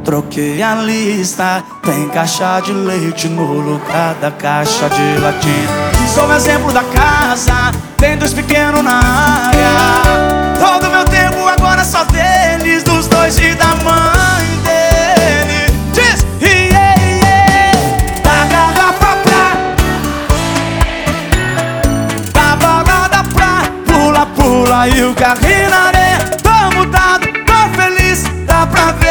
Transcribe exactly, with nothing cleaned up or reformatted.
troquei a lista. Tem caixa de leite no lugar da caixa de latinha. Sou o exemplo da casa, tem dois pequenos na área. Todo meu tempo agora só deles, dos dois e da mãe dele. Diz, yeah, yeah. Da garrafa pra, da balada pra, pula, pula e o carrinho na areia. Tô mudado, tô feliz, dá pra ver.